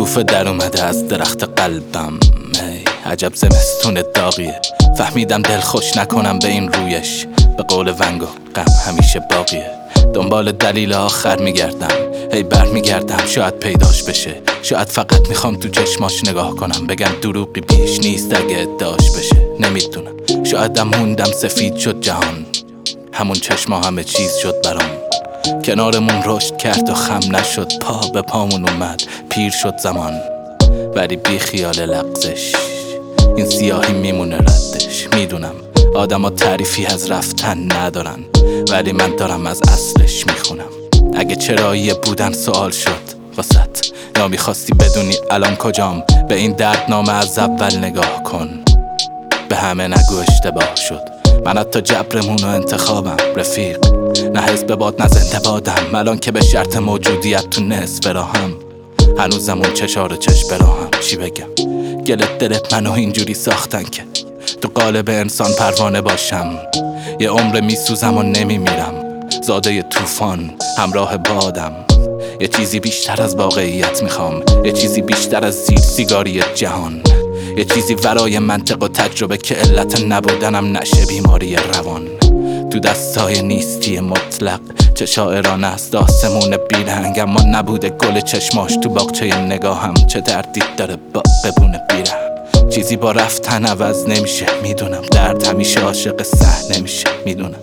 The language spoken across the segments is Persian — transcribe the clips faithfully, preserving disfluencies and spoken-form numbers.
شکوفه در اومده از درخت قلبم. ای عجب زمستون داغیه، فهمیدم دل خوش نکنم به این رویش. به قول ونگو غم همیشه باقیه. دنبال دلیل آخر میگردم، هی بر میگردم شاید پیداش بشه. شاید فقط میخوام تو چشماش نگاه کنم، بگم دروغی بیش نیست اگه ادعاش بشه. نمیدونم، شایدم موندم سفید شد جهان، همون چشما همه چیز شد برام. کنارمون رشد کرد و خم نشد، پا به پامون اومد، پیر شد زمان. ولی بی خیال لغزش، این سیاهی میمونه ردش. میدونم آدم ها تعریفی از رفتن ندارن، ولی من دارم از اصلش میخونم. اگه چرایی بودن سوال شد واسط، یا میخواستی بدونی الان کجام، به این دردنامه از اول نگاه کن. به همه نگو اشتباه شد، من حتی جبرمون و انتخابم رفیق. نه حزب باد نه زنده بادم، الان که به شرط موجودیت تو نصف راهم. هنوزم اون چشار چشم براهم. چی بگم؟ گلت دلت منو اینجوری ساختن که تو قالب انسان پروانه باشم. یه عمر میسوزم و نمیمیرم، زاده ی طوفان همراه بادم. یه چیزی بیشتر از واقعیت میخوام، یه چیزی بیشتر از زیر سیگاری جهان. یه چیزی ورای منطق و تجربه که علت نبودنم نشه بیماری روان. تو دستای نیستی مطلق چه شاعرانه است آسمون بیرنگ، اما نبوده گل چشماش تو باغچه نگاهم. چه دردی داره با ببونه بیره، چیزی با رفتن عوض نمیشه. میدونم درد همیشه عاشق صحنه میشه. میدونم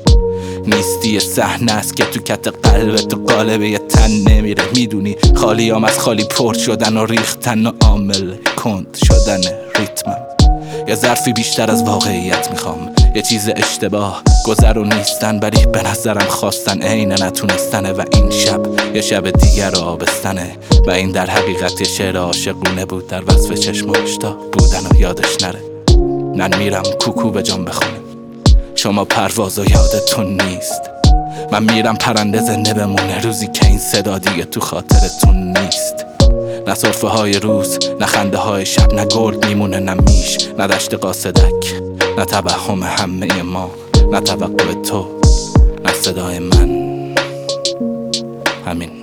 نیستی صحنه است که تو کت قلب تو قالب یه تن نمیره. میدونی خالیام از خالی پر شدن و ریختن و عامل کند شدن ریتمم. یه ظرفی بیشتر از واقعیت میخوام، یه چیز اشتباه گذر و نیستن، ولی به نظرم خواستن عین نتونستنه. و این شب یه شب دیگر رو آبستنه، و این در حقیقت یه شعر عاشقونه بود در وصف چشماش تا بودن و یادش نره. من میرم کوکو به جان بخونه، شما پرواز و یادتون نیست. من میرم پرنده زنده بمونه، روزی که این صدا دیگه تو خاطرتون نیست. نه صرفه های روز، نه خنده های شب، نه گرد میمونه، نه میش، نه دشت قاصدک، نه توهم همه ما، نه توقع تو، نه صدای من. همین.